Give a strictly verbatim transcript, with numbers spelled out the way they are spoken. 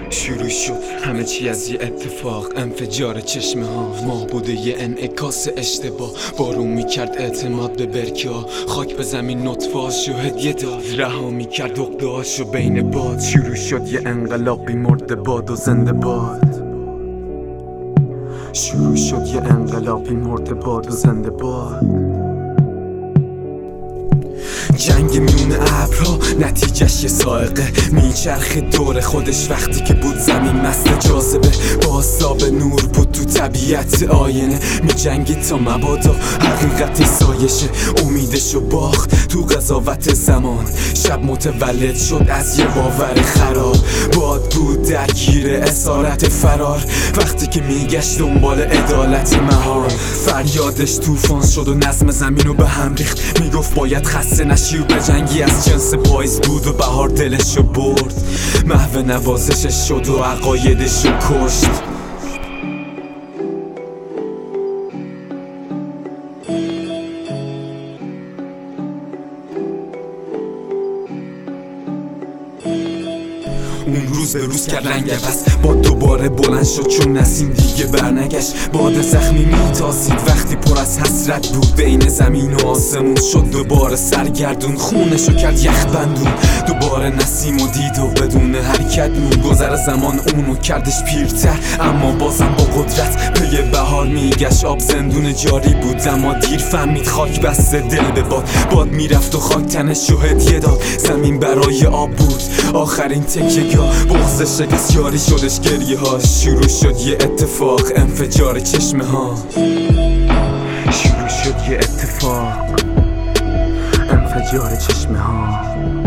شروع شد همه چی از یه اتفاق، انفجار چشمه ها، ما بوده یه انعکاس اشتباه. بارون میکرد اعتماد به برکه ها، خاک به زمین نطفه‌هاشو هدیه داد، رها میکرد عقده‌هاشو بین باد. شروع شد یه انقلابی مرده باد و زنده باد. شروع شد یه انقلابی مرده باد و زنده باد. جنگ میون ابرها نتیجهش یه سائقه، میچرخه دور خودش وقتی که بود زمین مست جاذبه. بازتاب نور بود تو طبیعت آینه، میجنگی تا مبادا حقیقت سایشه. امیدشو باخت تو قضاوت زمان، شب متولد شد از یه باور خراب. باد بود درگیر اسارت فرار، وقتی که میگشت دنبال عدالت مهار. فریادش طوفان شد و نظم زمینو به هم ریخت، میگفت باید خسته نشی و به جنگی از جنس پاییز بود و بهار دلشو برد. محو نوازشش شد و عقایدشو کشت. اون روز به روز کرد رنگ عوض، باد دوباره بلند شد چون نسیم دیگه برنگشت. باد زخمی میتاسید وقتی پر از حسرت بود، بین زمین و آسمون شد دوباره سرگردون. خونشو کرد یخ بندون، دوباره نسیم و دید و بدون حرکت مون. گذر زمان اونو کردش پیرتر، اما بازم با قدرت پی بهار میگشت. آب زندون جاری بود اما دیر فهمید خاک بسته دل به باد. باد میرفت و خاک تنشو هدیه داد، زمین برای آب بود آخرین تکیه. بغضش شکست یاری شدش گریه ها. شروع شد یه اتفاق، انفجار چشمه ها. شروع شد یه اتفاق، انفجار چشمه ها.